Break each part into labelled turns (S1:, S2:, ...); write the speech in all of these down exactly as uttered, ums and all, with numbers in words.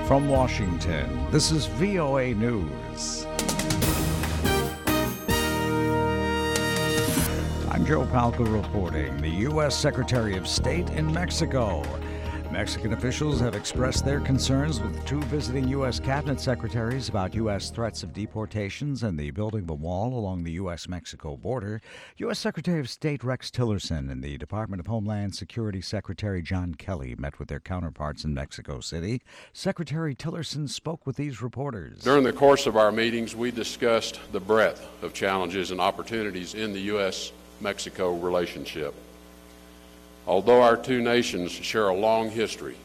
S1: From Washington, this is V O A News. I'm Joe Palca reporting. The U S Secretary of State in Mexico. Mexican officials have expressed their concerns with two visiting U S cabinet secretaries about U S threats of deportations and the building of a wall along the U S Mexico border. U S Secretary of State Rex Tillerson and the Department of Homeland Security Secretary John Kelly met with their counterparts in Mexico City. Secretary Tillerson spoke with these reporters.
S2: During the course of our meetings, we discussed the breadth of challenges and opportunities in the U S Mexico relationship. Although our two nations share a long history,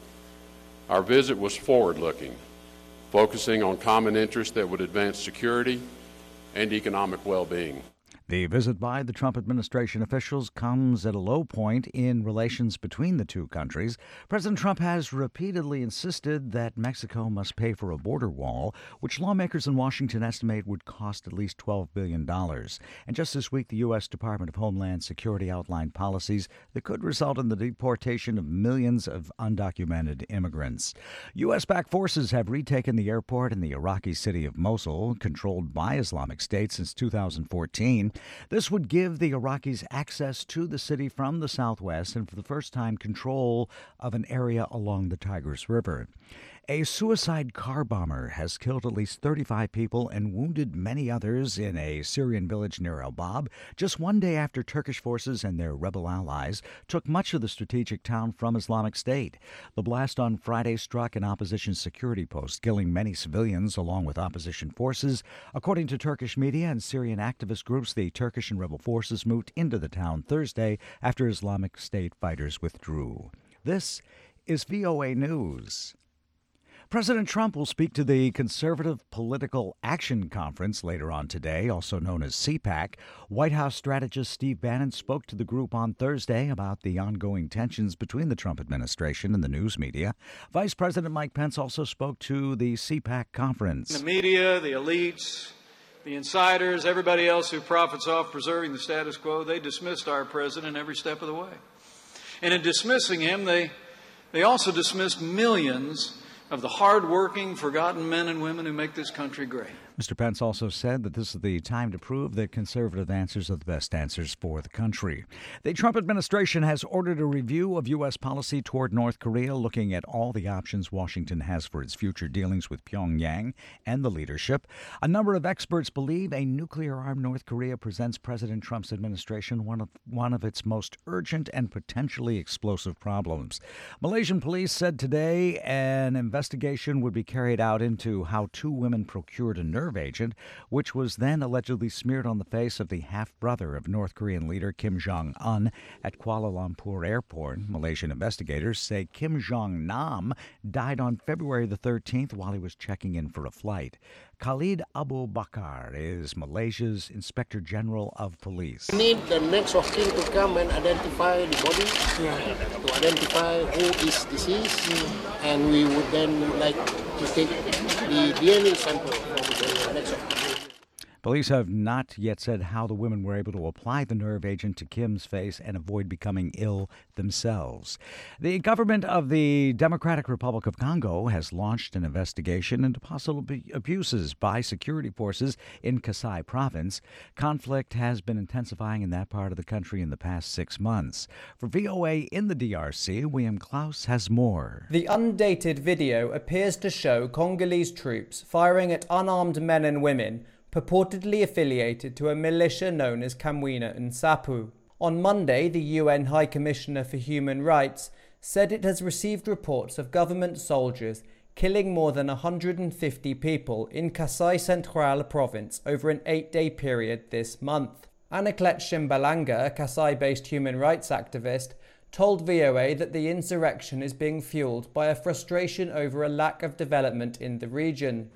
S2: our visit was forward-looking, focusing on common interests that would advance security and economic well-being.
S1: The visit by the Trump administration officials comes at a low point in relations between the two countries. President Trump has repeatedly insisted that Mexico must pay for a border wall, which lawmakers in Washington estimate would cost at least twelve billion dollars. And just this week, the U S Department of Homeland Security outlined policies that could result in the deportation of millions of undocumented immigrants. U S-backed forces have retaken the airport in the Iraqi city of Mosul, controlled by Islamic State since two thousand fourteen. This would give the Iraqis access to the city from the southwest and for the first time control of an area along the Tigris River. A suicide car bomber has killed at least thirty-five people and wounded many others in a Syrian village near El Bab, just one day after Turkish forces and their rebel allies took much of the strategic town from Islamic State. The blast on Friday struck an opposition security post, killing many civilians along with opposition forces. According to Turkish media and Syrian activist groups, the Turkish and rebel forces moved into the town Thursday after Islamic State fighters withdrew. This is V O A News. President Trump will speak to the Conservative Political Action Conference later on today, also known as C PAC. White House strategist Steve Bannon spoke to the group on Thursday about the ongoing tensions between the Trump administration and the news media. Vice President Mike Pence also spoke to the C PAC conference.
S3: The media, the elites, the insiders, everybody else who profits off preserving the status quo, they dismissed our president every step of the way. And in dismissing him, they, they also dismissed millions of the hard-working, forgotten men and women who make this country great.
S1: Mister Pence also said that this is the time to prove that conservative answers are the best answers for the country. The Trump administration has ordered a review of U S policy toward North Korea, looking at all the options Washington has for its future dealings with Pyongyang and the leadership. A number of experts believe a nuclear-armed North Korea presents President Trump's administration one of, one of its most urgent and potentially explosive problems. Malaysian police said today an investigation would be carried out into how two women procured a nerve agent, which was then allegedly smeared on the face of the half-brother of North Korean leader Kim Jong-un at Kuala Lumpur Airport. Malaysian investigators say Kim Jong-nam died on February the thirteenth while he was checking in for a flight. Khalid Abu Bakar is Malaysia's Inspector General of Police.
S4: We need the next of kin to come and identify the body, yeah. to identify who is deceased, mm. and we would then like to take the D N A sample from the next of kin.
S1: Police have not yet said how the women were able to apply the nerve agent to Kim's face and avoid becoming ill themselves. The government of the Democratic Republic of Congo has launched an investigation into possible abuses by security forces in Kasai province. Conflict has been intensifying in that part of the country in the past six months. For V O A in the D R C, William Klaus has more.
S5: The undated video appears to show Congolese troops firing at unarmed men and women purportedly affiliated to a militia known as Kamwina Nsapu. On Monday, the U N High Commissioner for Human Rights said it has received reports of government soldiers killing more than one hundred fifty people in Kasai Central province over an eight-day period this month. Anaclet Shimbalanga, a Kasai-based human rights activist, told V O A that the insurrection is being fueled by a frustration over a lack of development in the region.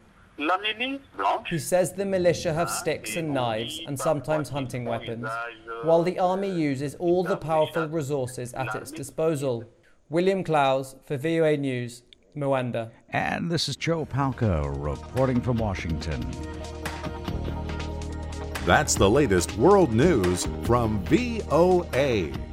S5: He says the militia have sticks and knives and sometimes hunting weapons, while the army uses all the powerful resources at its disposal. William Klaus for V O A News, Moanda.
S1: And this is Joe Palca reporting from Washington.
S6: That's the latest world news from V O A.